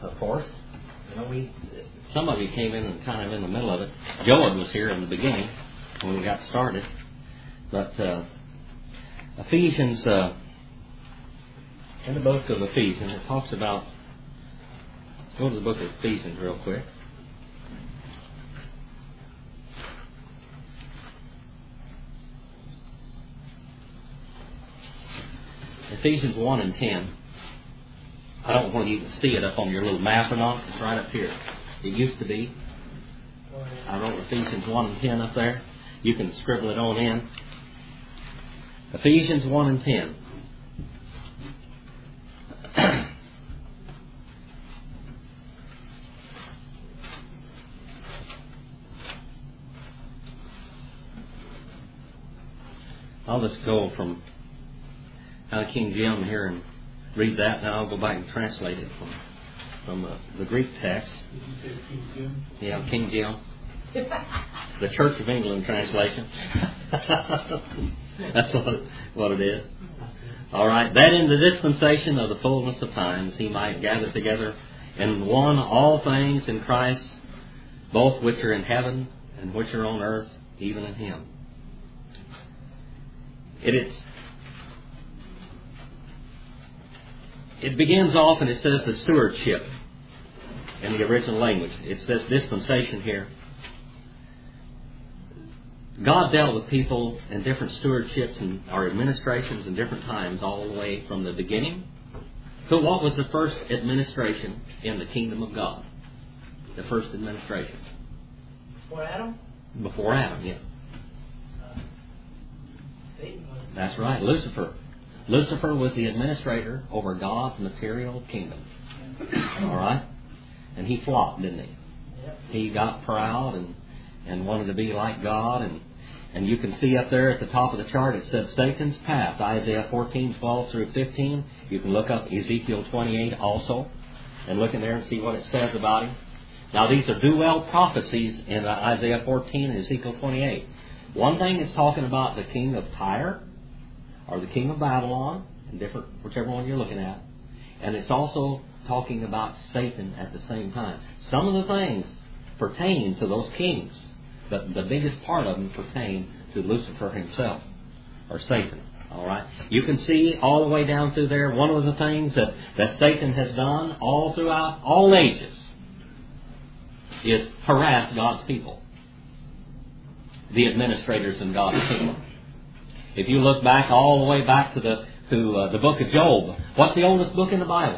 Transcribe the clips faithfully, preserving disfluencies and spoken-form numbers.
of course. You know, we some of you came in and kind of in the middle of it. Joel was here in the beginning when we got started. But uh, Ephesians, uh, in the book of Ephesians, it talks about. Let's go to the book of Ephesians real quick. Ephesians one and ten. I don't know whether you can see it up on your little map or not. It's right up here. It used to be. I wrote Ephesians one and ten up there. You can scribble it on in. Ephesians one and ten. I'll just go from out of King James here and read that, and I'll go back and translate it from from uh, the Greek text. Did you say King James? Yeah, King James. The Church of England translation. That's what it, what it is. All right. That in the dispensation of the fullness of times he might gather together in one all things in Christ, both which are in heaven and which are on earth, even in him. It is. It begins off and it says the stewardship in the original language. It says dispensation here. God dealt with people in different stewardships and or administrations in different times all the way from the beginning. So what was the first administration in the kingdom of God? The first administration. Before Adam? Before Adam, yeah. Uh, Satan was. That's right, Lucifer. Lucifer was the administrator over God's material kingdom. All right? And he flopped, didn't he? Yep. He got proud and, and wanted to be like God. And, and you can see up there at the top of the chart, it says Satan's path, Isaiah fourteen, twelve through fifteen. You can look up Ezekiel twenty-eight also and look in there and see what it says about him. Now, these are dual prophecies in Isaiah fourteen and Ezekiel twenty-eight. One thing is talking about the king of Tyre, or the king of Babylon, and different, whichever one you're looking at. And it's also talking about Satan at the same time. Some of the things pertain to those kings, but the biggest part of them pertain to Lucifer himself, or Satan. All right? You can see all the way down through there, one of the things that, that Satan has done all throughout all ages is harass God's people, the administrators in God's kingdom. If you look back all the way back to the to uh, the book of Job, what's the oldest book in the Bible?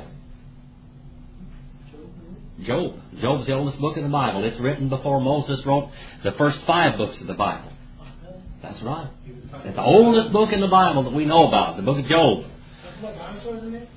Job. Job's the oldest book in the Bible. It's written before Moses wrote the first five books of the Bible. That's right. It's the oldest book in the Bible that we know about, the book of Job. That's what dinosaurs in it?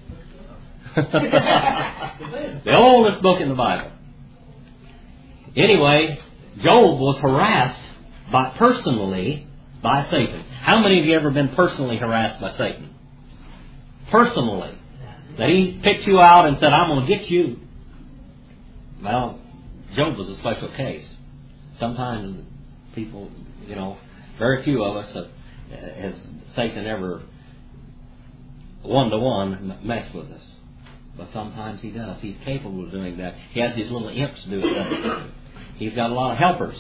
The oldest book in the Bible. Anyway, Job was harassed by personally by Satan. How many of you ever been personally harassed by Satan? Personally. That he picked you out and said, I'm going to get you. Well, Job was a special case. Sometimes people, you know, very few of us have, has Satan ever one-to-one messed with us. But sometimes he does. He's capable of doing that. He has these little imps do it. He's got a lot of helpers.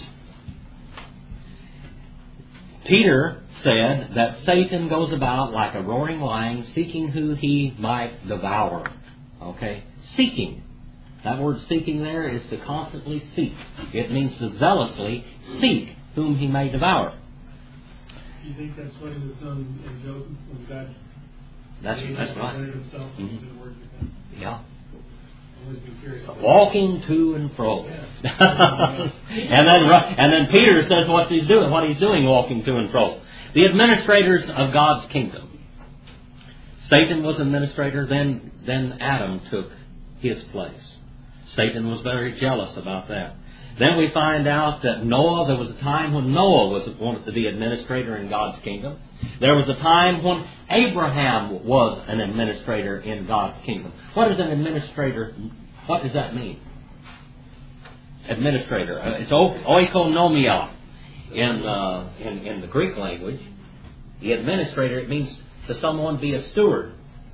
Peter said that Satan goes about like a roaring lion, seeking who he might devour. Okay? Seeking. That word seeking there is to constantly seek. It means to zealously seek whom he may devour. Do you think that's what he was done in Job when God That's, that's right. presented himself Mm-hmm. and said, "Word to him"? Yeah. I've always been curious about Walking to and fro. Yeah. and then and then Peter says what he's doing, what he's doing walking to and fro. The administrators of God's kingdom. Satan was administrator, then then Adam took his place. Satan was very jealous about that. Then we find out that Noah, there was a time when Noah was wanted to be administrator in God's kingdom. There was a time when Abraham was an administrator in God's kingdom. What is an administrator? What does that mean? Administrator. Uh, it's oikonomia in, uh, in in the Greek language. The administrator, it means to someone be a steward.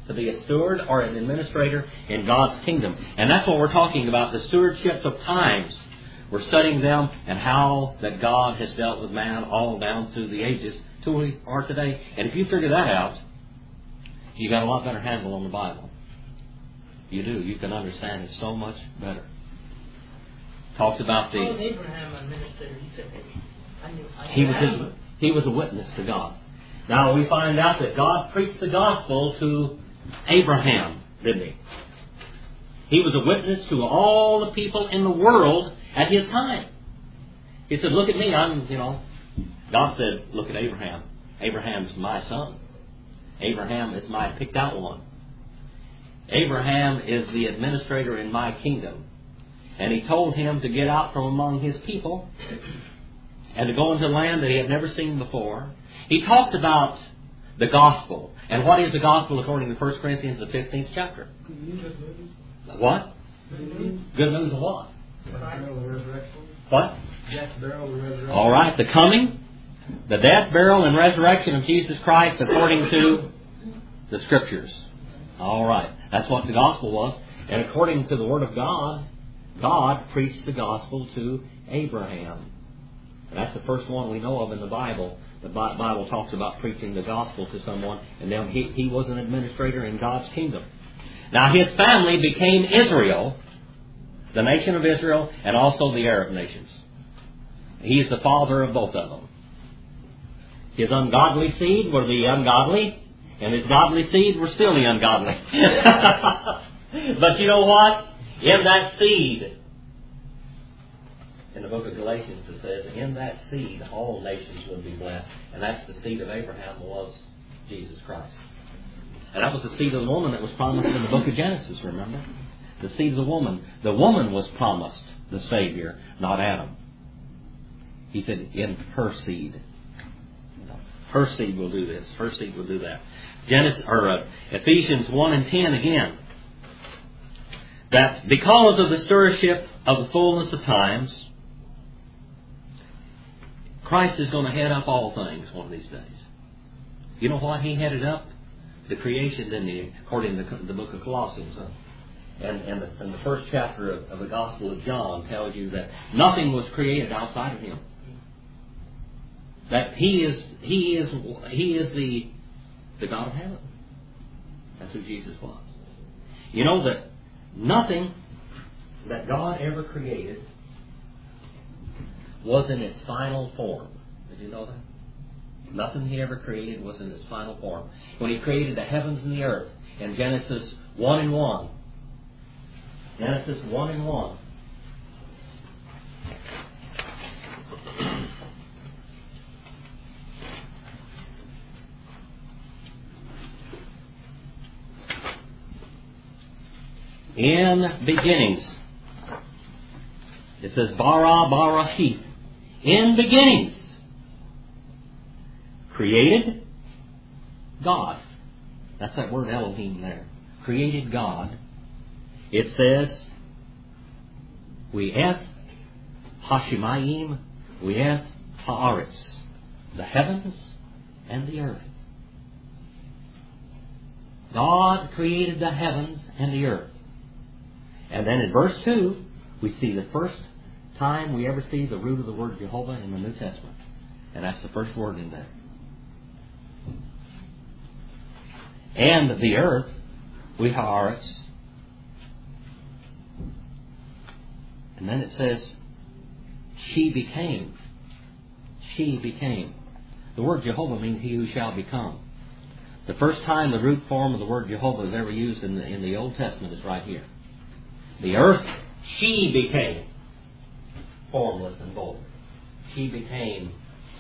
to be a steward or an administrator in God's kingdom. And that's what we're talking about, the stewardship of times. We're studying them and how that God has dealt with man all down through the ages to where we are today. And if you figure that out, you got a lot better handle on the Bible. You do. You can understand it so much better. Talks about the... How was Abraham a minister? He said, I knew, I knew He was, Adam. his, he was a witness to God. Now we find out that God preached the gospel to Abraham, didn't he? He was a witness to all the people in the world at his time. He said, look at me, I'm, you know... God said, look at Abraham. Abraham's my son. Abraham is my picked out one. Abraham is the administrator in my kingdom. And He told him to get out from among his people and to go into a land that he had never seen before. He talked about the gospel. And what is the gospel according to First Corinthians, the fifteenth chapter? What? Good news of what? What? All right, the coming, the death, burial, and resurrection of Jesus Christ according to the Scriptures. All right, that's what the gospel was. And according to the Word of God, God preached the gospel to Abraham. And that's the first one we know of in the Bible. The Bible talks about preaching the gospel to someone, and then he, he was an administrator in God's kingdom. Now his family became Israel, the nation of Israel, and also the Arab nations. He's the father of both of them. His ungodly seed were the ungodly, and his godly seed were still the ungodly. But you know what? In that seed, in the book of Galatians it says, in that seed all nations would be blessed. And that's the seed of Abraham was Jesus Christ. And that was the seed of the woman that was promised in the book of Genesis, remember? The seed of the woman. The woman was promised the Savior, not Adam. He said, in her seed. Her seed will do this. Her seed will do that. Genesis, or uh, Ephesians one and ten again. That because of the stewardship of the fullness of times, Christ is going to head up all things one of these days. You know what He headed up? The creation, didn't He? According to the book of Colossians. Huh? And, and, the, and the first chapter of, of the Gospel of John tells you that nothing was created outside of Him. That He is He is He is the the God of heaven. That's who Jesus was. You know that nothing that God ever created was in its final form. Did you know that? Nothing He ever created was in its final form. When He created the heavens and the earth in Genesis one and one. Genesis one and one. In beginnings. It says bara barashith. In beginnings. Created God. That's that word Elohim there. Created God. It says We'eth Hashemayim, We'eth Haaretz. The heavens and the earth. God created the heavens and the earth. And then in verse two, we see the first time we ever see the root of the word Jehovah in the New Testament. And that's the first word in there. And the earth, we haaretz. And then it says, she became. She became. The word Jehovah means he who shall become. The first time the root form of the word Jehovah is ever used in the, in the Old Testament is right here. The earth, she became formless and void. She became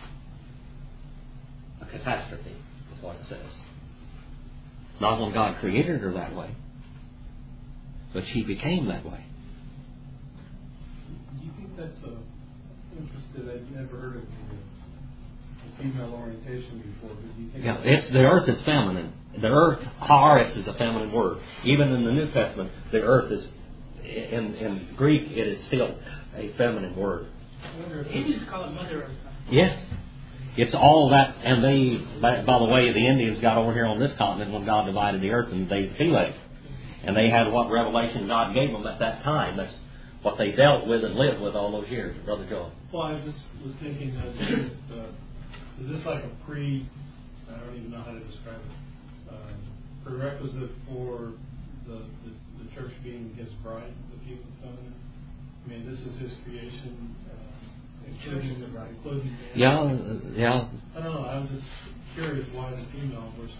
a catastrophe, is what it says. Not when God created her that way, but she became that way. Do you think that's uh, interesting that you never heard of the female orientation before? But do you think Yeah, it's, the earth is feminine. The earth, haaretz, is a feminine word. Even in the New Testament, the earth is, in, in Greek, it is still a feminine word. They used to call it Mother Earth. Yes. It's all that, and they, by, by the way, the Indians got over here on this continent when God divided the earth in the days of Peleg. And they had what revelation God gave them at that time. That's what they dealt with and lived with all those years. Brother Joel. Well, I just was thinking, uh, uh, is this like a pre, I don't even know how to describe it, uh, prerequisite for the, the, the church being His bride, the people covenant? I mean, this is His creation, uh, including the bride, including the Yeah, uh, yeah. I don't know, I'm just curious why the female versus...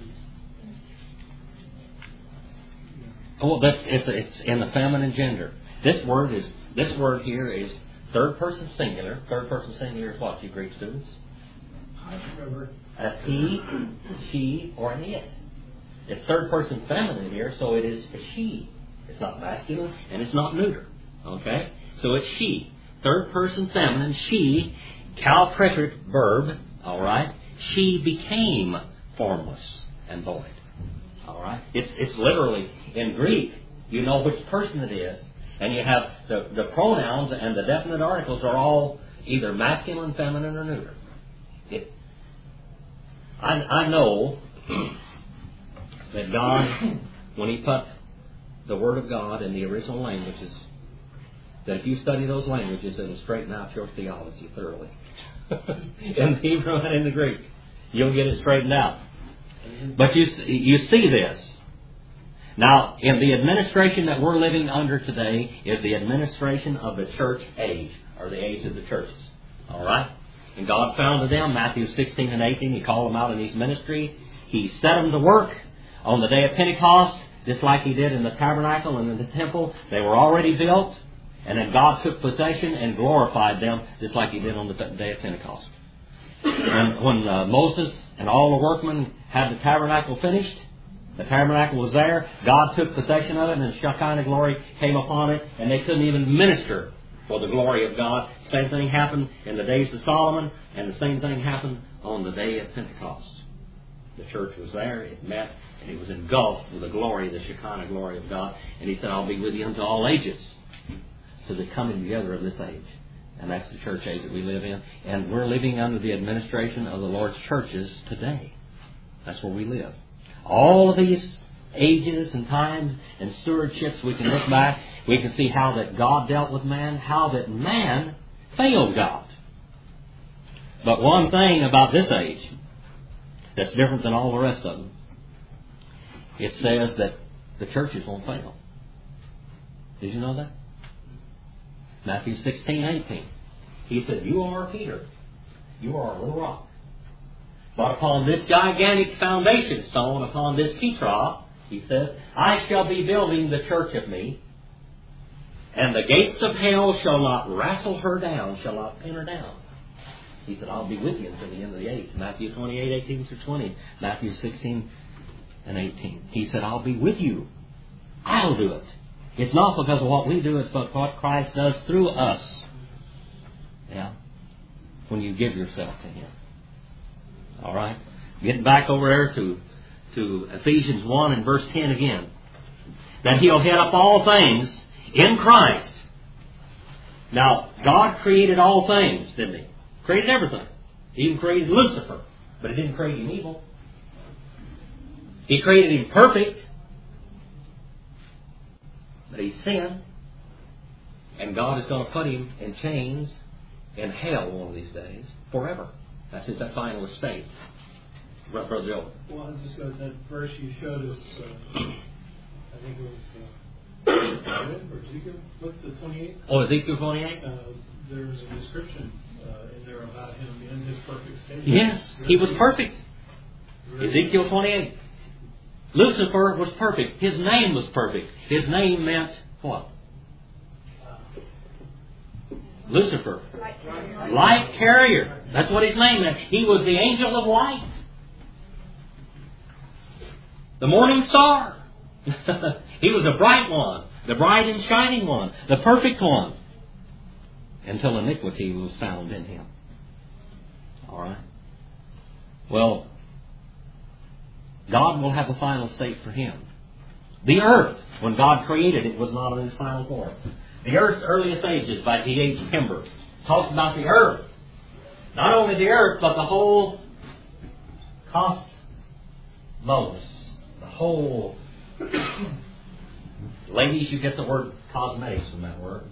Well, that's it's, it's in the feminine gender. This word is this word here is third person singular. Third person singular is what, you Greek students? I remember. A he, she, or an it. It's third person feminine here, so it is a she. It's not masculine and it's not neuter. Okay, so it's she. Third person feminine. She, cal preterite verb. All right. She became formless and void. All right. It's it's literally in Greek. You know which person it is, and you have the the pronouns and the definite articles are all either masculine, feminine, or neuter. It, I I know that God, when He put the Word of God in the original languages, that if you study those languages, it'll straighten out your theology thoroughly. In the Hebrew and in the Greek, you'll get it straightened out. But you you see this. Now, in the administration that we're living under today is the administration of the church age, or the age of the churches. All right? And God founded them, Matthew sixteen and eighteen. He called them out in His ministry. He set them to work on the day of Pentecost, just like He did in the tabernacle and in the temple. They were already built. And then God took possession and glorified them, just like He did on the day of Pentecost. And when uh, Moses and all the workmen had the tabernacle finished, the tabernacle was there, God took possession of it, and the Shekinah glory came upon it, and they couldn't even minister for the glory of God. Same thing happened in the days of Solomon, and the same thing happened on the day of Pentecost. The church was there, it met, and it was engulfed with the glory, the Shekinah glory of God. And He said, I'll be with you unto all ages. So the coming together of this age. And that's the church age that we live in. And we're living under the administration of the Lord's churches today. That's where we live. All of these ages and times and stewardships, we can look back. We can see how that God dealt with man, how that man failed God. But one thing about this age that's different than all the rest of them, it says that the churches won't fail. Did you know that? Matthew sixteen, eighteen. He said, you are Peter. You are a little rock. But upon this gigantic foundation stone, upon this Petra, He says, I shall be building the church of me, and the gates of hell shall not wrestle her down, shall not pin her down. He said, I'll be with you until the end of the age. Matthew twenty-eight, eighteen through twenty. Matthew sixteen and eighteen. He said, I'll be with you. I'll do it. It's not because of what we do, it's but what Christ does through us. Yeah. When you give yourself to Him. All right. Getting back over there to, to Ephesians one and verse ten again. That He'll head up all things in Christ. Now, God created all things, didn't He? Created everything. He even created Lucifer. But He didn't create him evil. He created him perfect. But he sinned. And God is going to put him in chains in hell one of these days forever. That's his final estate. Brother Joe. Well, I just got that verse you showed us. Uh, I think it was uh, or Ezekiel. Look at the twenty-eight. Oh, Ezekiel twenty-eight? Uh, there's a description uh, in there about him in his perfect state. Yes, he was perfect. Ezekiel twenty-eight. Lucifer was perfect. His name was perfect. His name meant what? Lucifer. Light carrier. Light carrier. That's what his name meant. He was the angel of light. The morning star. He was a bright one. The bright and shining one. The perfect one. Until iniquity was found in him. Alright. Well, God will have a final state for him. The earth, when God created it, was not in its final form. The earth's earliest ages by T H Kimber talks about the earth Not only the earth, but the whole cosmos. The whole... Ladies, you get the word cosmetics from that word.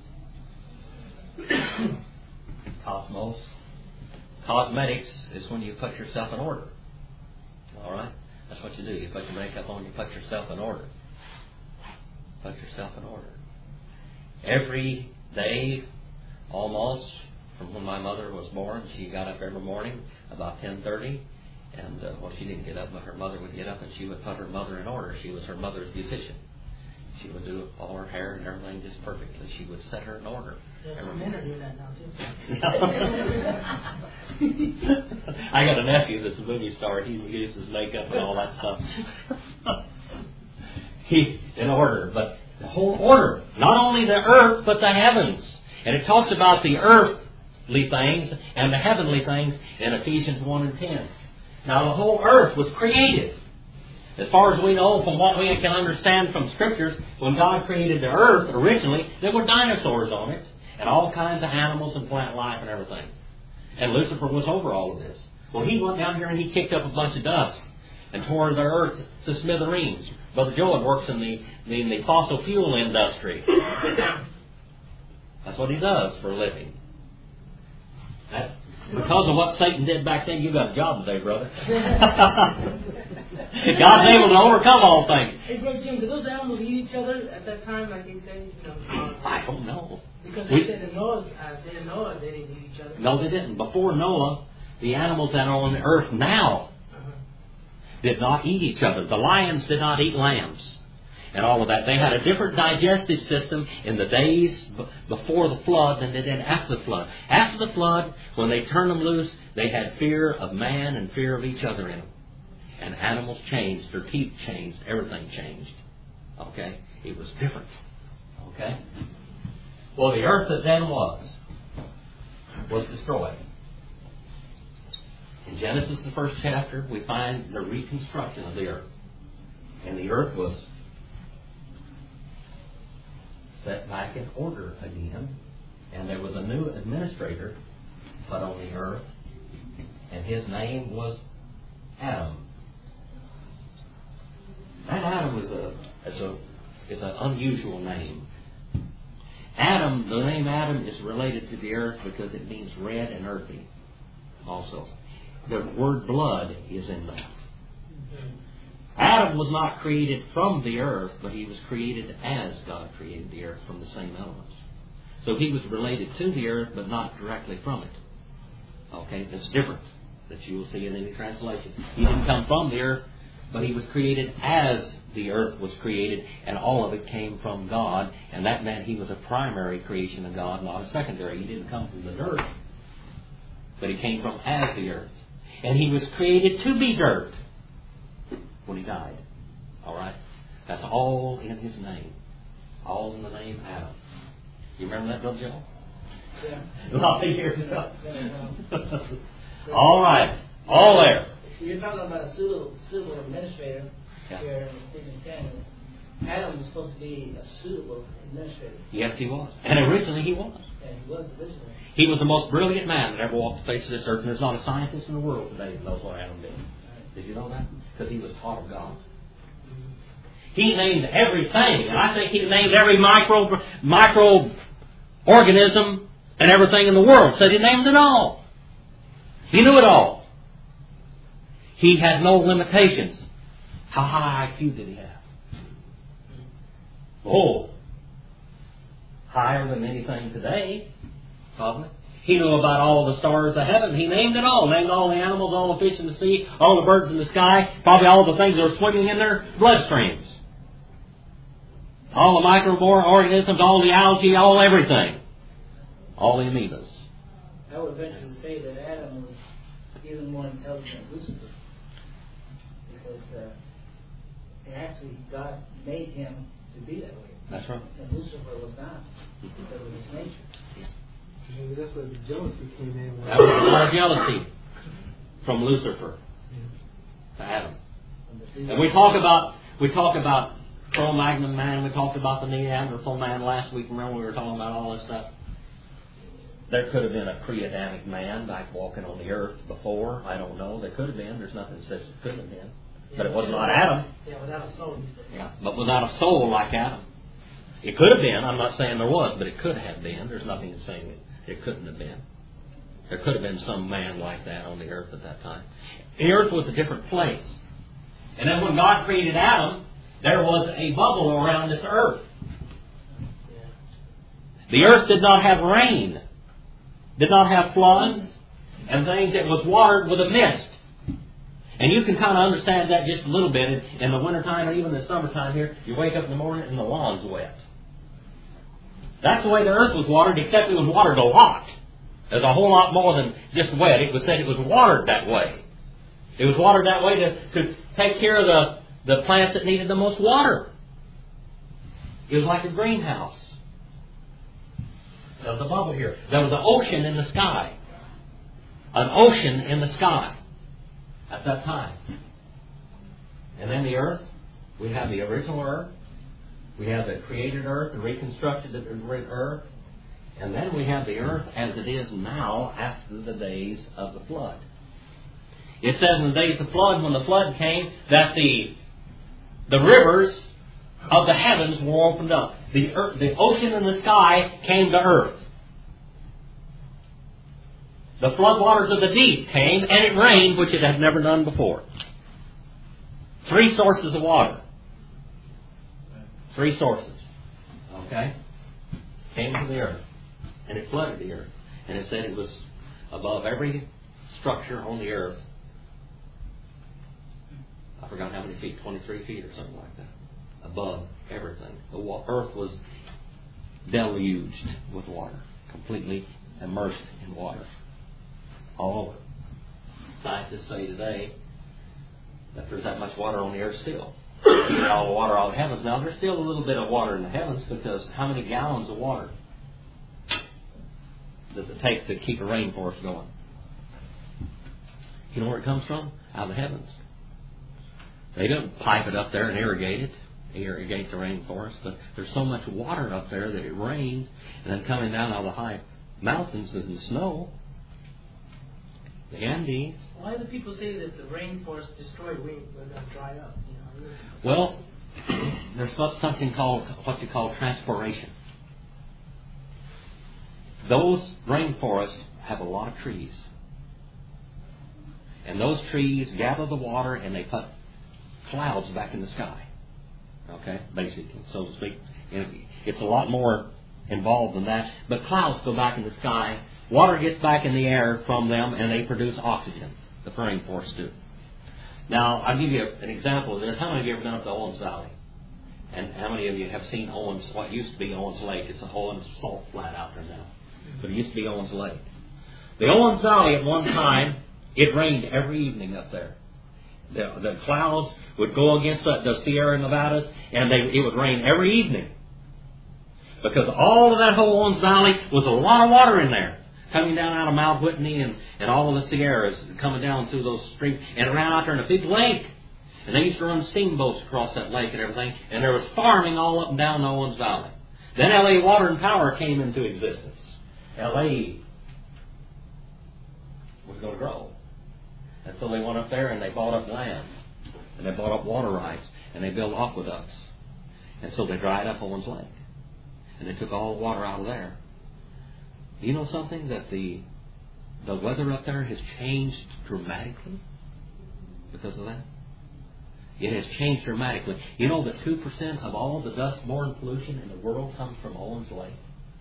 Cosmos. Cosmetics is when you put yourself in order. Alright? That's what you do. You put your makeup on, you put yourself in order. Put yourself in order. Every day, almost, from when my mother was born, she got up every morning about ten thirty. And, uh, well, she didn't get up, but her mother would get up and she would put her mother in order. She was her mother's beautician. She would do all her hair and everything just perfectly. She would set her in order. There's some men are doing that now, too. I got a nephew that's a movie star. He uses makeup and all that stuff. He in order, but the whole order. Not only the earth, but the heavens. And it talks about the earthly things and the heavenly things in Ephesians one and ten. Now the whole earth was created. As far as we know, from what we can understand from Scriptures, when God created the earth originally, there were dinosaurs on it, and all kinds of animals and plant life and everything. And Lucifer was over all of this. Well, he went down here and he kicked up a bunch of dust and tore the earth to smithereens. Brother Joel works in the, in the fossil fuel industry. That's what he does for a living. That's because of what Satan did back then. You got a job today, brother. God's able to overcome all things. Hey, Brother Jim, did those animals eat each other at that time, like they said? You know, I don't know. Because they We, said in Noah's, uh, they didn't Noah, they didn't eat each other. no, they didn't. Before Noah, the animals that are on the earth now Uh-huh. did not eat each other. The lions did not eat lambs. And all of that. They had a different digestive system in the days b- before the flood than they did after the flood. After the flood, when they turned them loose, they had fear of man and fear of each other in them. And animals changed. Their teeth changed. Everything changed. Okay? It was different. Okay? Well, the earth that then was, was destroyed. In Genesis, the first chapter, we find the reconstruction of the earth. And the earth was set back in order again, and there was a new administrator put on the earth, and his name was Adam. That Adam is a is a is an unusual name. Adam, the name Adam is related to the earth because it means red and earthy. Also, the word blood is in that. Adam was not created from the earth, but he was created as God created the earth from the same elements. So he was related to the earth, but not directly from it. Okay, that's different that you will see in any translation. He didn't come from the earth, but he was created as the earth was created, and all of it came from God, and that meant he was a primary creation of God, not a secondary. He didn't come from the dirt, but he came from as the earth. And he was created to be dirt when he died. All right? That's all in his name. All in the name Adam. You remember that, Brother Joe? Yeah. A lot of years ago. All right. All there. You're talking about a pseudo, pseudo administrator Yeah. here in Ephesians ten. Adam was supposed to be a suitable administrator. Yes, he was. And originally he was. And he was originally. He was the most brilliant man that ever walked the face of this earth. And there's not a scientist in the world today that knows what Adam did. Did you know that? Because he was taught of God. He named everything. And I think he named every micro, micro organism and everything in the world. Said he named it all. He knew it all. He had no limitations. How high I Q did he have? Oh, higher than anything today, probably. He knew about all the stars of heaven. He named it all. Named all the animals, all the fish in the sea, all the birds in the sky, probably all the things that are swimming in their bloodstreams. All the microorganisms, all the algae, all everything. All the amoebas. I would venture to say that Adam was even more intelligent than Lucifer. Because uh, actually God made him to be that way. That's right. And Lucifer was not, because of his nature. Maybe that's where the jealousy came in. That was a lot of jealousy from Lucifer to Adam. And we talk about we talk about Cro-Magnon man. We talked about the Neanderthal man last week. Remember we were talking about all this stuff. there could have been a pre-Adamic man like walking on the earth before. I don't know. There could have been. There's nothing that says it couldn't have been. But it was not Adam. Yeah, without a soul. Yeah, but without a soul like Adam. It could have been. I'm not saying there was, but it could have been. There's nothing saying it, it couldn't have been. There could have been some man like that on the earth at that time. The earth was a different place. And then when God created Adam, there was a bubble around this earth. The earth did not have rain, did not have floods, and things. It was watered with a mist. And you can kind of understand that just a little bit. In, in the wintertime or even the summertime here, you wake up in the morning and the lawn's wet. That's the way the earth was watered, except it was watered a lot. There's a whole lot more than just wet. It was said it was watered that way. It was watered that way to, to take care of the, the plants that needed the most water. It was like a greenhouse. There was a bubble here. There was an ocean in the sky. An ocean in the sky at that time. And then the earth. We have the original earth. We have the created earth, the reconstructed earth. And then we have the earth as it is now after the days of the flood. It says in the days of flood, when the flood came, that the, the rivers of the heavens were opened up. The, earth, the ocean and the sky came to earth. The floodwaters of the deep came, and it rained, which it had never done before. Three sources of water. Three sources. Okay? Came to the earth. And it flooded the earth. And it said it was above every structure on the earth. I forgot how many feet, twenty-three feet or something like that. Above everything. The earth was deluged with water. Completely immersed in water. All over. Scientists say today that there's that much water on the earth still. Even all the water out of the heavens. Now, there's still a little bit of water in the heavens, because how many gallons of water does it take to keep a rainforest going? You know where it comes from? Out of the heavens. They don't pipe it up there and irrigate it, irrigate the rainforest, but there's so much water up there that it rains, and then coming down out of the high mountains is the snow. The Andes. Why do people say that the rainforest destroyed, we we're going to dry up? You know? Well, there's something called what you call transpiration. Those rainforests have a lot of trees. And those trees gather the water and they put clouds back in the sky. Okay, basically, so to speak. It's a lot more involved than that. But clouds go back in the sky. Water gets back in the air from them, and they produce oxygen. The rainforests do. Now, I'll give you an example of this. How many of you have been up to Owens Valley? And how many of you have seen Owens, what used to be Owens Lake? It's a Owens salt flat out there now. But it used to be Owens Lake. The Owens Valley at one time, it rained every evening up there. The, the clouds would go against the, the Sierra Nevadas, and they, it would rain every evening. Because all of that whole Owens Valley was a lot of water in there. Coming down out of Mount Whitney and, and all of the Sierras, coming down through those streams, and around out there in a big lake. And they used to run steamboats across that lake and everything, and there was farming all up and down the Owens Valley. Then L A Water and Power came into existence. L A was going to grow. And so they went up there and they bought up land. And they bought up water rights. And they built aqueducts. And so they dried up Owens Lake. And they took all the water out of there. You know something? That the the weather up there has changed dramatically because of that? It has changed dramatically. You know that two percent of all the dust-borne pollution in the world comes from Owens Lake?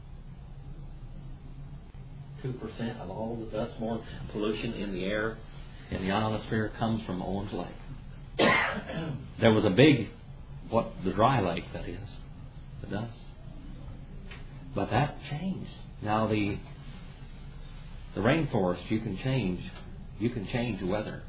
two percent of all the dust-borne pollution in the air, in the ionosphere, comes from Owens Lake. There was a big, what, the dry lake, that is, the dust. But that changed. Now the the rainforest, you can change, you can change weather.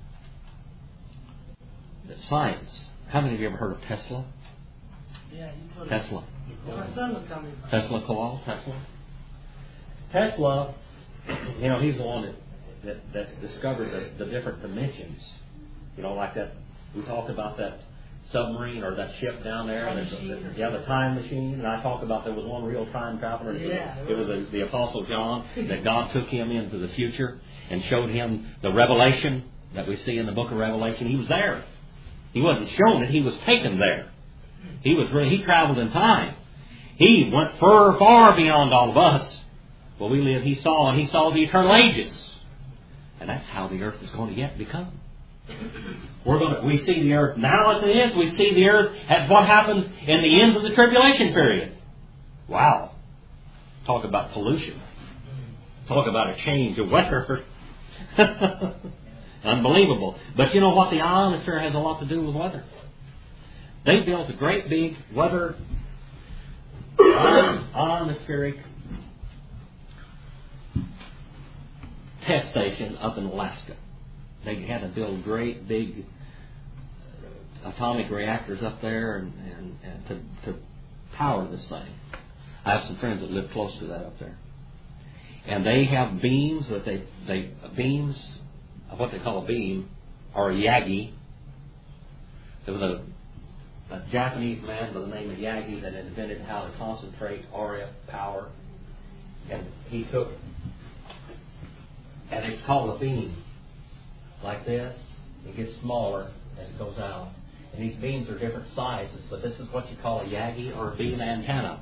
The science. How many of you ever heard of Tesla? Yeah, you told Tesla. me. My son was coming. Tesla Kowal, Tesla. Tesla, you know, he's the one that that, that discovered the, the different dimensions. You know, like that. We talked about that submarine or that ship down there. And there's a, yeah, the time machine. And I talk about there was one real time traveler. Yeah, it was a, the Apostle John, that God took him into the future and showed him the revelation that we see in the book of Revelation. He was there. He wasn't shown it. He was taken there. He was really, he traveled in time. He went far, far beyond all of us. Well, we live, he saw, and he saw the eternal ages. And that's how the earth is going to yet become. We're going to, we see the earth now as it is. We see the earth as what happens in the end of the tribulation period. Wow. Talk about pollution. Talk about a change of weather. Unbelievable. But you know what? The ionosphere has a lot to do with weather. They built a great big weather ionospheric test station up in Alaska. They had to build great big atomic reactors up there and, and, and to, to power this thing. I have some friends that live close to that up there. And they have beams that they, they beams, what they call a beam, or a Yagi. There was a, a Japanese man by the name of Yagi that invented how to concentrate R F power. And he took, and it's called a beam. Like this, it gets smaller as it goes out. And these beams are different sizes, but this is what you call a Yagi or a beam antenna.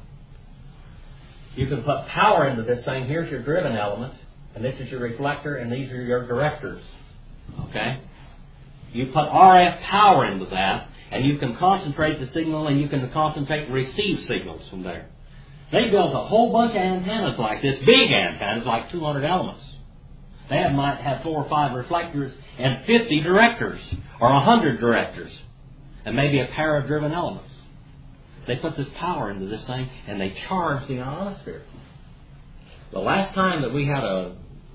You can put power into this thing. Here's your driven element, and this is your reflector, and these are your directors. Okay? You put R F power into that, and you can concentrate the signal, and you can concentrate and receive signals from there. They built a whole bunch of antennas like this, big antennas, like two hundred elements. They have, might have four or five reflectors and fifty directors, or one hundred directors, and maybe a pair of driven elements. They put this power into this thing, and they charge the ionosphere. The last time that we had a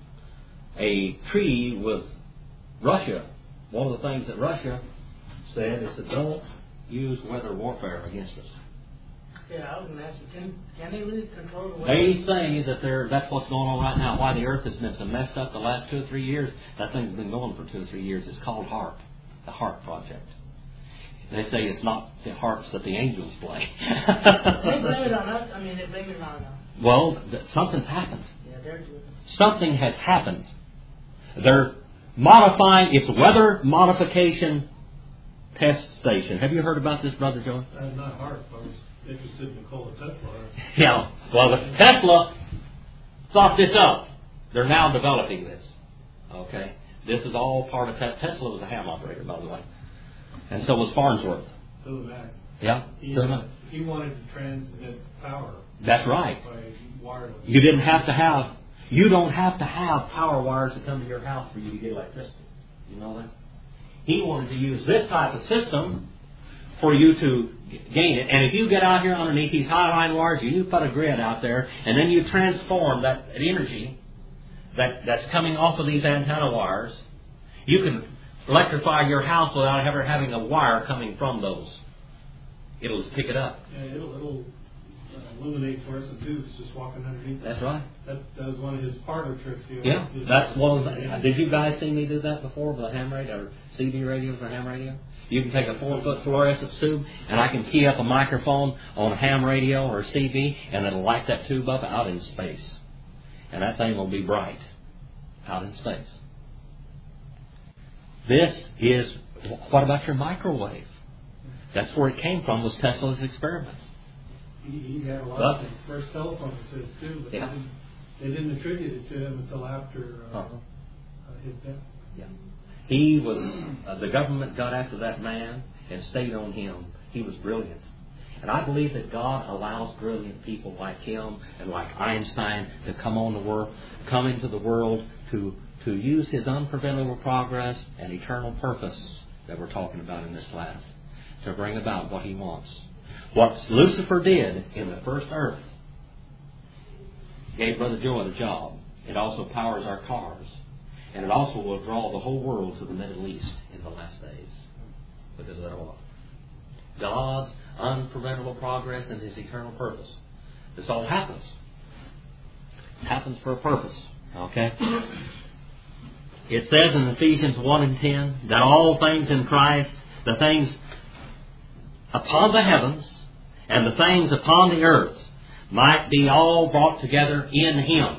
a treaty with Russia, one of the things that Russia said is that don't use weather warfare against us. Yeah, I was going to ask you, can, can they really control the weather? They say that they're, that's what's going on right now. Why the earth has been so messed up the last two or three years, that thing's been going for two or three years. It's called HAARP, the HAARP project. They say it's not the harps that the angels play. They blame it on us. I mean, they blame it on us. Well, th- something's happened. Yeah, they're doing it. Something has happened. They're modifying, it's weather modification test station. Have you heard about this, Brother Joe? Uh, not hard, I was interested in Nikola Tesla. Yeah. Well, the Tesla thought this up. They're now developing this. Okay? This is all part of Tesla. Tesla was a ham operator, by the way. And so was Farnsworth. Phil Mack. Yeah? He, Phil uh, Mack. he wanted to transmit power. That's right. By wireless. You didn't have to have, you don't have to have power wires that come to your house for you to get electricity. You know that? He wanted to use this type of system for you to gain it. And if you get out here underneath these high line wires, you put a grid out there, and then you transform that energy that, that's coming off of these antenna wires. You can electrify your house without ever having a wire coming from those. It'll just pick it up. Yeah, it'll, it'll uh, illuminate fluorescent tubes just walking underneath. That's right. That, that was one of his parlor tricks. He Yeah, did. that's one of the, did you guys see me do that before with a ham radio or C B radios or ham radio? You can take a four foot fluorescent tube and I can key up a microphone on a ham radio or a C B and it'll light that tube up out in space. And that thing will be bright out in space. This is, what about your microwave? That's where it came from, was Tesla's experiment. He, he had a lot But, of his first telephone says too, but yeah. they, didn't, they didn't attribute it to him until after uh, Uh-huh. uh, his death. Yeah. He was, uh, the government got after that man and stayed on him. He was brilliant. And I believe that God allows brilliant people like him and like Einstein to come on the world, come into the world to, to use his unpreventable progress and eternal purpose that we're talking about in this class to bring about what he wants. What Lucifer did in the first earth gave Brother Joe the job. It also powers our cars. And it also will draw the whole world to the Middle East in the last days. Because of that all. God's unpreventable progress and his eternal purpose. This all happens. It happens for a purpose. Okay? It says in Ephesians one and ten that all things in Christ, the things upon the heavens and the things upon the earth might be all brought together in Him.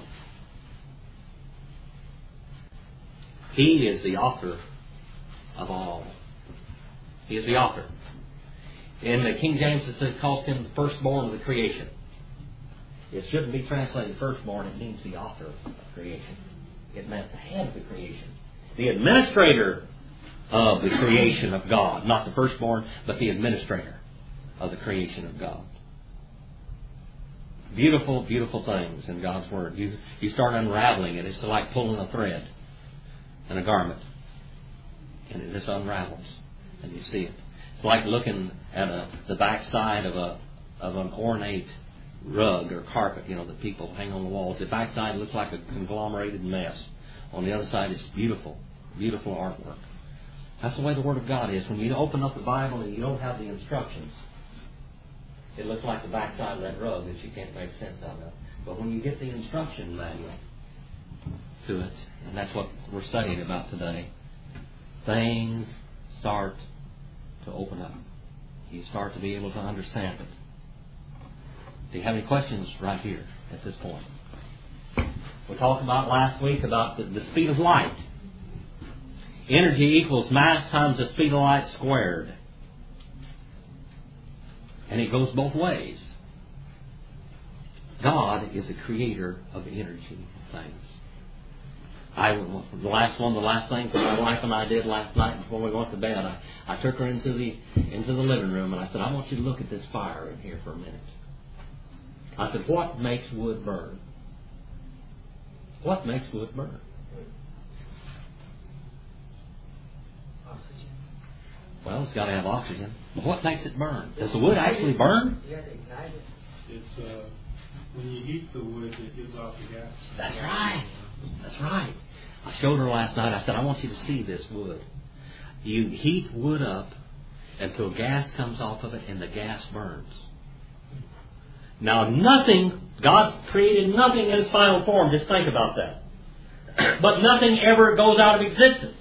He is the author of all. He is the author. In the King James it calls Him the firstborn of the creation. It shouldn't be translated firstborn. It means the author of creation. It meant the head of the creation. The administrator of the creation of God. Not the firstborn, but the administrator of the creation of God. Beautiful, beautiful things in God's Word. You, you start unraveling it. It's like pulling a thread in a garment. And it just unravels. And you see it. It's like looking at a, the backside of a of an ornate rug or carpet, you know, that people hang on the walls. The backside looks like a conglomerated mess. On the other side, it's beautiful, beautiful artwork. That's the way the Word of God is. When you open up the Bible and you don't have the instructions, it looks like the backside of that rug that you can't make sense out of. But when you get the instruction manual to it, and that's what we're studying about today, things start to open up. You start to be able to understand it. Do you have any questions right here at this point? We talked about last week about the, the speed of light. Energy equals mass times the speed of light squared. And it goes both ways. God is a creator of energy things. I, the last one, the last thing that my wife and I did last night before we went to bed, I, I took her into the into the living room and I said, I want you to look at this fire in here for a minute. I said, what makes wood burn? What makes wood burn? Oxygen. Well, it's got to have oxygen. But what makes it burn? Does the wood actually burn? You got to ignite it. It's, uh, when you heat the wood, it gives off the gas. That's right. That's right. I showed her last night. I said, I want you to see this wood. You heat wood up until gas comes off of it and the gas burns. Now, nothing, God's created nothing in its final form. Just think about that. But nothing ever goes out of existence.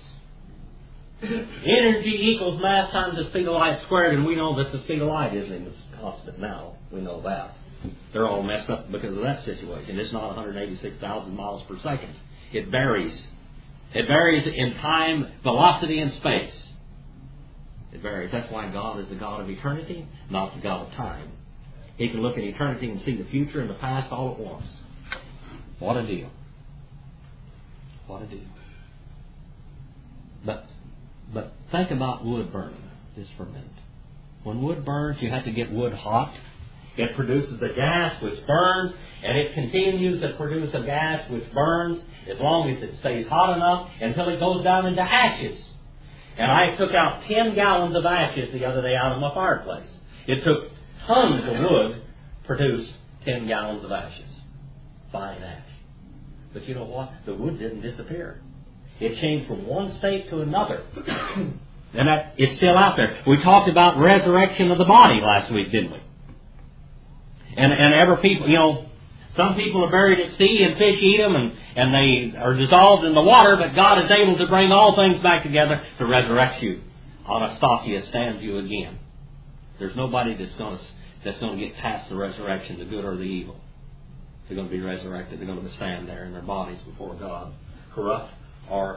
Energy equals mass times the speed of light squared, and we know that the speed of light isn't constant now. We know that. They're all messed up because of that situation. It's not one hundred eighty-six thousand miles per second. It varies. It varies in time, velocity, and space. It varies. That's why God is the God of eternity, not the God of time. He can look at eternity and see the future and the past all at once. What a deal. What a deal. But, but think about wood burning just for a minute. When wood burns, you have to get wood hot. It produces a gas which burns, and it continues to produce a gas which burns as long as it stays hot enough until it goes down into ashes. And I took out ten gallons of ashes the other day out of my fireplace. It took tons of wood to produce ten gallons of ashes. Fine ash. But you know what? The wood didn't disappear. It changed from one state to another. And that, it's still out there. We talked about resurrection of the body last week, didn't we? And and ever people, you know, some people are buried at sea and fish eat them and, and they are dissolved in the water, but God is able to bring all things back together to resurrect you. Anastasia stands you again. There's nobody that's going to that's going to get past the resurrection, the good or the evil. They're going to be resurrected. They're going to stand there in their bodies before God, corrupt or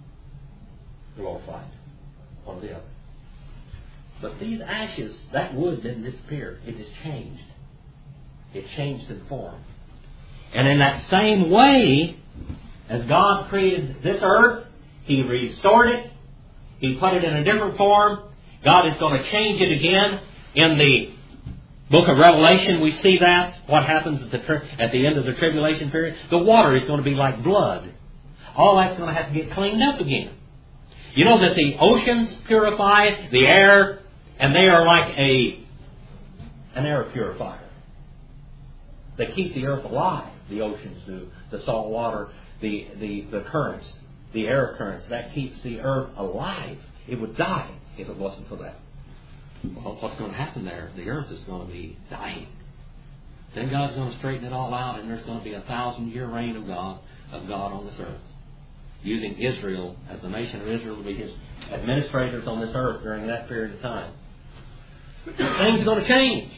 glorified, one or the other. But these ashes, that wood didn't disappear. It just changed. It changed in form. And in that same way, as God created this earth, He restored it. He put it in a different form. God is going to change it again. In the book of Revelation, we see that. What happens at the, tri- at the end of the tribulation period? The water is going to be like blood. All that's going to have to get cleaned up again. You know that the oceans purify the air, and they are like a an air purifier. They keep the earth alive, the oceans do. The salt water, the, the, the currents, the air currents, that keeps the earth alive. It would die if it wasn't for that. Well, what's going to happen there? The earth is going to be dying. Then God's going to straighten it all out, and there's going to be a thousand year reign of God, of God on this earth. Using Israel as the nation of Israel to be His administrators on this earth during that period of time. Things are going to change.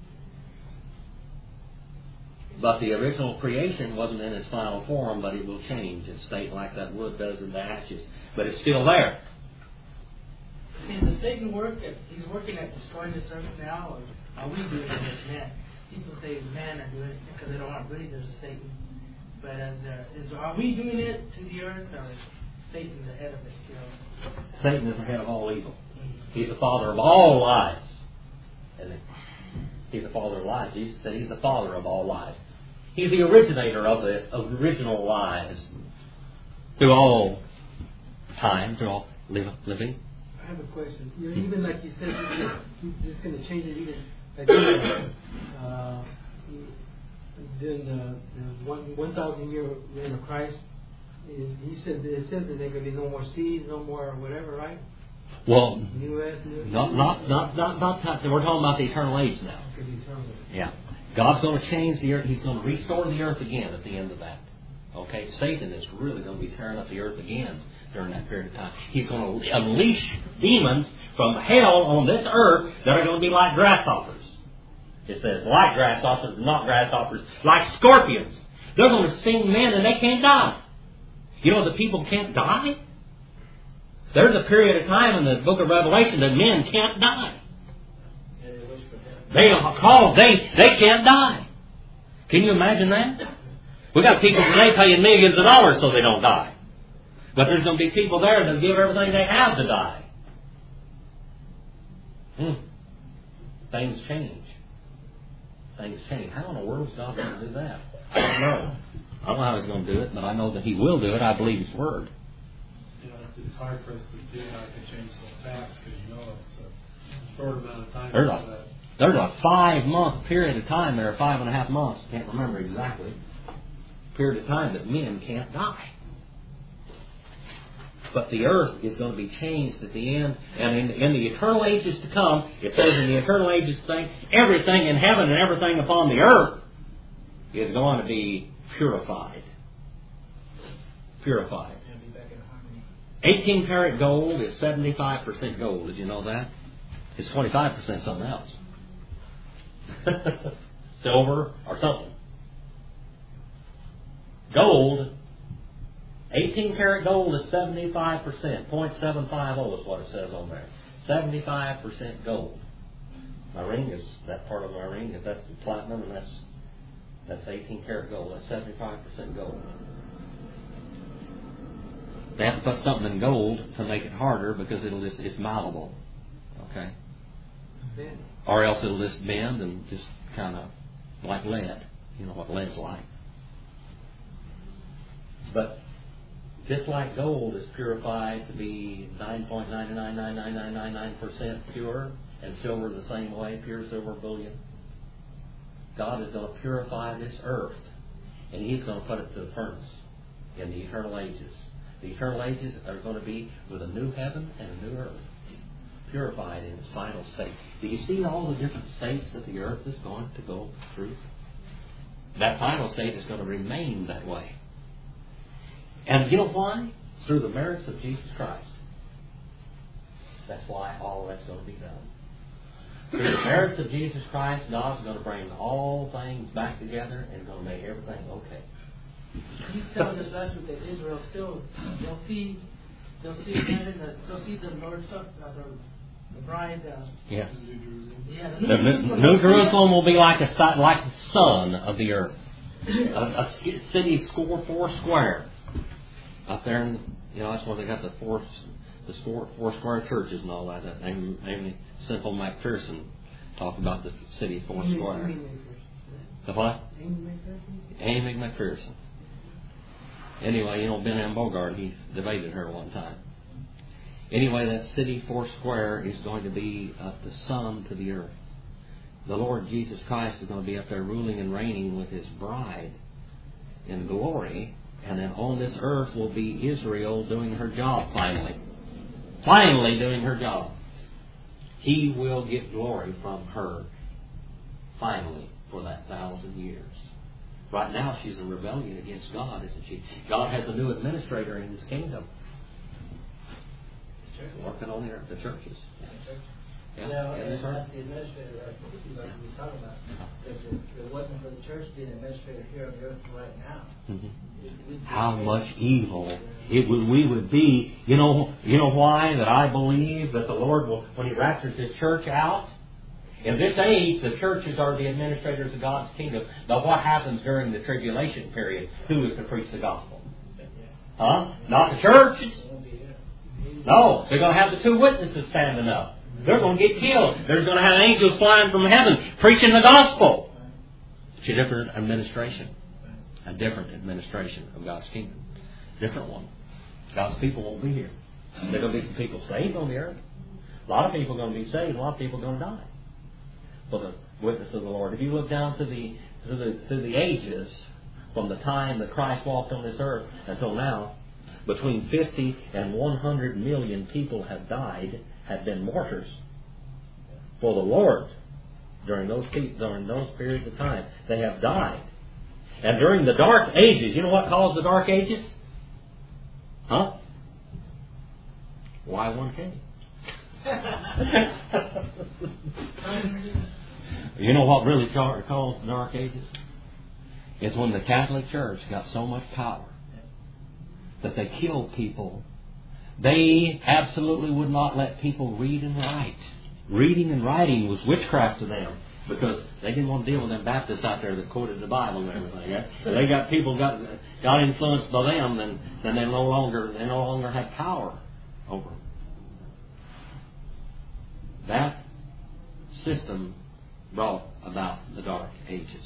But the original creation wasn't in its final form, but it will change and state like that wood does in the ashes. But it's still there. Is the Satan work at, he's working at destroying this earth now, or are we doing it as man? People say man are doing it because they don't want really there's a Satan. But as there, is, are we doing it to the earth, or is Satan the head of it? You know? Satan is the head of all evil. He's the father of all lies. Isn't he? He's the father of lies. Jesus said he's the father of all lies. He's the originator of the of original lies through all time, through all living. I have a question. You know, even like you said, you're just going to change it. Even again, uh, during the, the one one thousand year reign of Christ, is he said it says that there going to be no more seas, no more whatever, right? Well, New Earth, New not not not not not. not we're talking about the eternal age now. Okay, the eternal age. Yeah. God's going to change the earth. He's going to restore the earth again at the end of that. Okay? Satan is really going to be tearing up the earth again during that period of time. He's going to unleash demons from hell on this earth that are going to be like grasshoppers. It says like grasshoppers, not grasshoppers, like scorpions. They're going to sting men and they can't die. You know the people can't die? There's a period of time in the book of Revelation that men can't die. They are called, they, they can't die. Can you imagine that? We got people today paying millions of dollars so they don't die. But there's going to be people there that give everything they have to die. Hmm. Things change. Things change. How in the world is God going to do that? I don't know. I don't know how He's going to do it, but I know that He will do it. I believe His Word. You know, it's, it's hard for us to see how it can change so fast because you know it's a short amount of time. There's a, there's a five-month period of time there, five and a half months, I can't remember exactly, period of time that men can't die. But the earth is going to be changed at the end. And in, in the eternal ages to come, it says in the eternal ages thing, everything in heaven and everything upon the earth is going to be purified. Purified. eighteen karat gold is seventy-five percent gold. Did you know that? It's twenty-five percent something else. Silver or something. Gold, eighteen karat gold is seventy-five percent. zero point seven five zero is what it says on there. seventy-five percent gold. My ring is, that part of my ring, if that's the platinum, and that's that's eighteen karat gold. That's seventy-five percent gold. They have to put something in gold to make it harder because it'll just, it's malleable. Okay? Bend. Or else it'll just bend and just kind of like lead. You know what lead's like. But just like gold is purified to be nine point nine nine nine nine nine nine nine percent pure, and silver the same way, pure silver bullion, God is going to purify this earth, and He's going to put it to the furnace in the eternal ages. The eternal ages are going to be with a new heaven and a new earth, purified in its final state. Do you see all the different states that the earth is going to go through? That final state is going to remain that way. And you know why? Through the merits of Jesus Christ. That's why all of that's going to be done. Through the merits of Jesus Christ, God's going to bring all things back together and going to make everything okay. He's telling us last week that Israel still, they'll see, they'll see heaven, they'll see the Lord's Supper, uh, the, the bride. Uh, yes. New Jerusalem. Yeah, the The New, New Jerusalem. New Jerusalem will be like a si- like the sun of the earth, a, a city score four square. Up there, in, you know, that's where they got the four, the score, four square churches and all that. That Amy, Amy Simple McPherson talked about the city four square. The what? Amy McPherson. Anyway, you know, Ben M. Bogart, he debated her one time. Anyway, that city four square is going to be uh, the sun to the earth. The Lord Jesus Christ is going to be up there ruling and reigning with His bride in glory. And then on this earth will be Israel doing her job finally. Finally doing her job. He will get glory from her. Finally, for that thousand years. Right now she's in rebellion against God, isn't she? God has a new administrator in His kingdom. Working on the earth, the churches. Yeah, Yeah, in and this earth. that's the administrator, like like we were talking about. If it, if it wasn't for the church being administrator here on the earth right now, Mm-hmm. it, we'd be How dead. much evil it would, we would be. You know, you know why that I believe that the Lord will, when He raptures His church out, in this age, the churches are the administrators of God's kingdom. But what happens during the tribulation period? Who is to preach the gospel? Huh? Not the churches. It won't be here. No, they're going to have the two witnesses standing up. They're going to get killed. There's going to have angels flying from heaven preaching the gospel. It's a different administration. A different administration of God's kingdom. Different one. God's people won't be here. There are going to be some people saved on the earth. A lot of people are going to be saved. A lot of people are going to die for the witness of the Lord. If you look down to the to the to the ages, from the time that Christ walked on this earth until now, between fifty and one hundred million people have died, have been martyrs for the Lord during those during those periods of time. They have died. And during the dark ages, you know what caused the dark ages? Huh? Y one K. You know what really caused the dark ages? It's when the Catholic Church got so much power that they killed people. They absolutely would not let people read and write. Reading and writing was witchcraft to them, because they didn't want to deal with them Baptists out there that quoted the Bible and everything. Yeah? They got people got got influenced by them, then then they no longer they no longer had power over them. That system brought about the Dark Ages.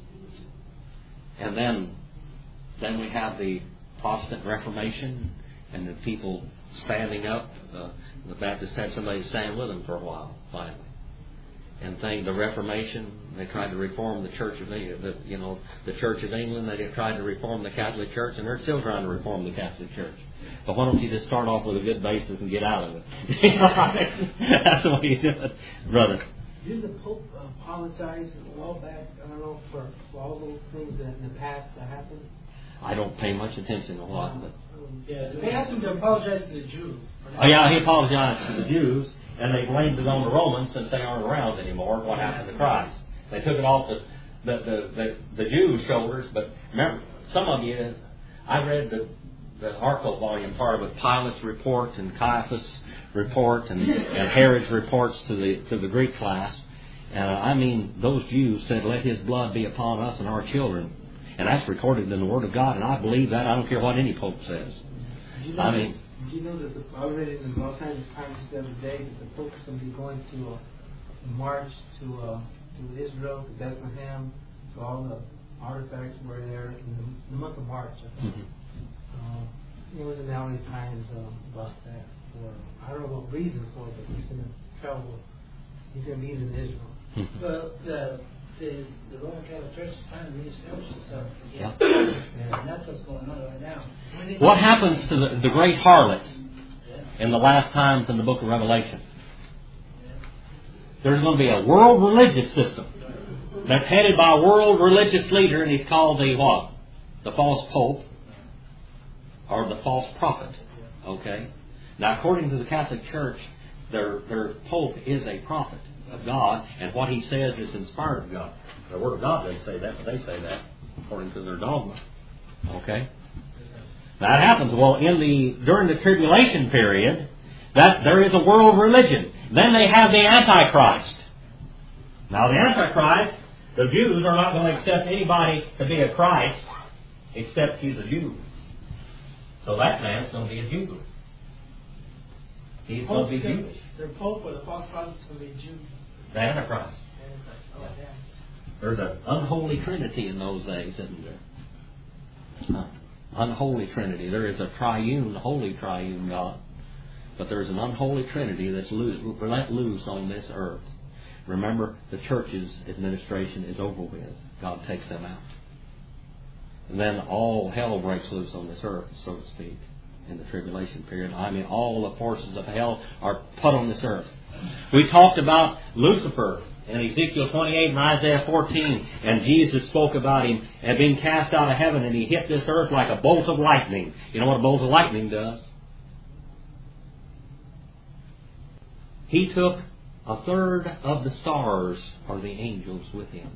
And then then we have the Protestant Reformation and the people standing up. Uh, the Baptists had somebody stand with them for a while, finally. And thing, the Reformation, they tried to reform the Church of England. The, you know, the Church of England. They tried to reform the Catholic Church, and they're still trying to reform the Catholic Church. But why don't you just start off with a good basis and get out of it? That's the way you do it, brother. Didn't the Pope apologize a while back? I don't know for, for all those things that in the past that happened. I don't pay much attention to a lot of it. Yeah, They asked him to apologize to the Jews. Oh yeah, he apologized to the Jews, and they blamed it on the Romans since they aren't around anymore. What happened to Christ? They took it off the the the, the, the Jews' shoulders. But remember, some of you, I read the the Arco volume part with Pilate's report and Caiaphas' report and, and Herod's reports to the to the Greek class. And uh, I mean, those Jews said, "Let His blood be upon us and our children," and that's recorded in the Word of God. And I believe that. I don't care what any pope says. You know I that, mean, do you know that the, I read it in the Los Angeles Times the other day that the Pope is going to be going to a march to uh, to Israel, to Bethlehem, to all the artifacts were there in the, in the month of March. I think. Mm-hmm. Uh, it was in the L A Times um, about that. For I don't know what reason for it, but he's going to travel. He's going to be in Israel. Mm-hmm. Well, the, the, the Roman Catholic Church is trying to reestablish itself again. Yeah. And that's what's going on right now. What happens to the, the great harlot Yeah. in the last times in the book of Revelation? There's going to be a world religious system that's headed by a world religious leader, and he's called the what? The false pope or the false prophet. Okay? Now, according to the Catholic Church, their their pope is a prophet of God, and what he says is inspired of God. The Word of God doesn't say that, but they say that according to their dogma. Okay? That happens. Well, in the during the tribulation period, that there is a world religion. Then they have the Antichrist. Now, the Antichrist, the Jews are not going to accept anybody to be a Christ except he's a Jew. So that man's going to be a Jew. He's going to be Jewish. The Pope or the false prophet is going to be a Jew. The Antichrist. Oh, yeah. There's an unholy trinity in those days, isn't there? Uh, unholy trinity. There is a triune, holy triune God. But there's an unholy trinity that's loose, let loose on this earth. Remember, the church's administration is over with. God takes them out. And then all hell breaks loose on this earth, so to speak, in the tribulation period. I mean, all the forces of hell are put on this earth. We talked about Lucifer in Ezekiel twenty-eight and Isaiah fourteen, and Jesus spoke about him and being cast out of heaven, and he hit this earth like a bolt of lightning. You know what a bolt of lightning does? He took A third of the stars are the angels with him.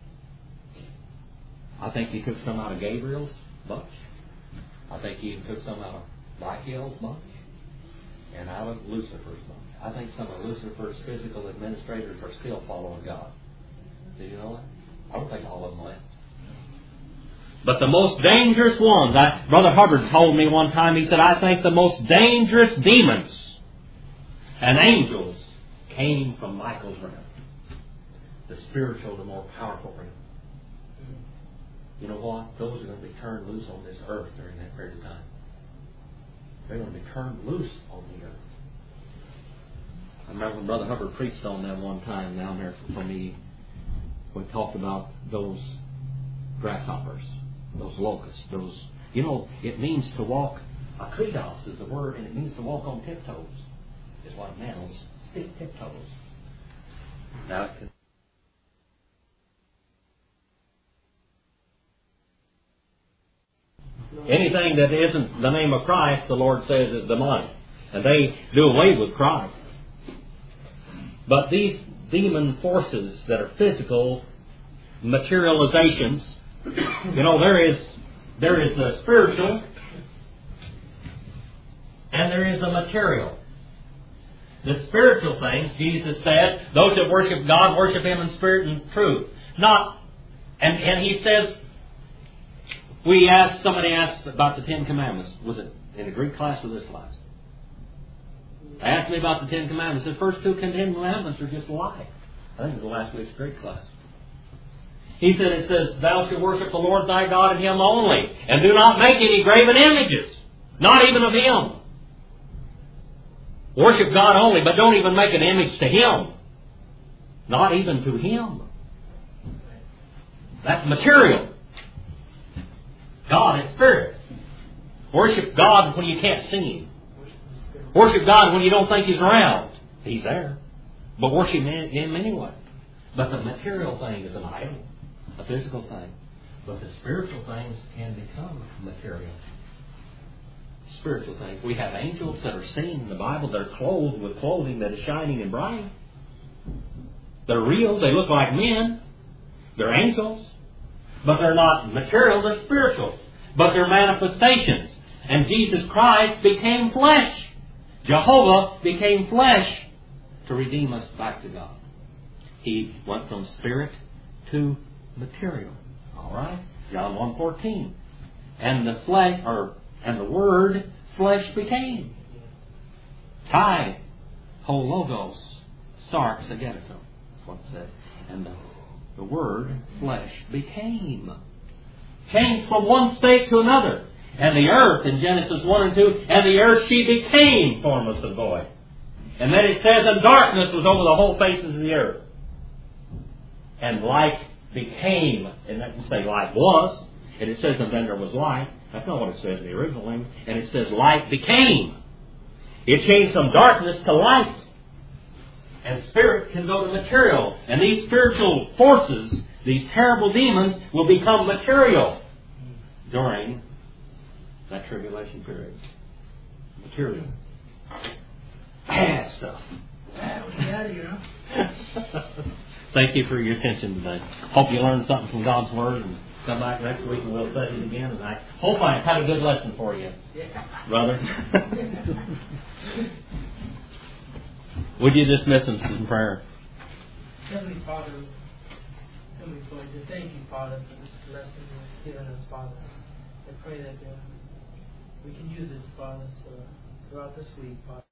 I think he took some out of Gabriel's bunch. I think he took some out of Michael's bunch and out of Lucifer's bunch. I think some of Lucifer's physical administrators are still following God. Did you know that? I don't think all of them left. But the most dangerous ones, I, Brother Hubbard told me one time, he said, I think the most dangerous demons and angels came from Michael's realm. The spiritual, the more powerful realm. You know what? Those are going to be turned loose on this earth during that period of time. They're going to be turned loose on the earth. I remember when Brother Hubbard preached on that one time down there for me. We talked about those grasshoppers, those locusts, those, you know, it means to walk, akritos is the word, and it means to walk on tiptoes. Is what it means, stiff tiptoes. Now it can anything that isn't the name of Christ, the Lord says, is demonic. And they do away with Christ. But these demon forces that are physical materializations, you know, there is there is the spiritual and there is the material. The spiritual things, Jesus said, those that worship God worship Him in spirit and truth. Not, and, and He says, we asked, somebody asked about the Ten Commandments. Was it in the Greek class or this class? They asked me about the Ten Commandments. The first two Ten Commandments are just a lie. I think it was the last week's Greek class. He said, it says, thou shalt worship the Lord thy God and Him only, and do not make any graven images, not even of Him. Worship God only, but don't even make an image to Him. Not even to Him. That's material. God is spirit. Worship God when you can't see Him. Worship God when you don't think He's around. He's there. But worship Him anyway. But the material thing is an idol. A physical thing. But the spiritual things can become material. Spiritual things. We have angels that are seen in the Bible. They're clothed with clothing that is shining and bright. They're real. They look like men. They're angels. But they're not material. They're spiritual. But they're manifestations. And Jesus Christ became flesh. Jehovah became flesh to redeem us back to God. He went from spirit to material. All right? John one fourteen. And the flesh, or and the word flesh became. Tai, hologos, sarx agageto. That's what it says. And the, the word flesh became. Changed from one state to another. And the earth in Genesis one and two, and the earth she became formless and void. And then it says, and darkness was over the whole faces of the earth. And light became, and that doesn't say light was, and it says, and then there was light. That's not what it says in the original language. And it says light became. It changed from darkness to light. And spirit can go to material. And these spiritual forces, these terrible demons, will become material during that tribulation period. Material. Bad stuff. Yeah, you know. Thank you for your attention today. Hope you learned something from God's Word, and come back next week and we'll study it again. And I hope I had a good lesson for you, Yeah. brother. Would you dismiss us in prayer? Heavenly Father, Heavenly Father, just thank you, Father, for this lesson you've given us, Father. I pray that uh, we can use it, Father, for, throughout this week, Father.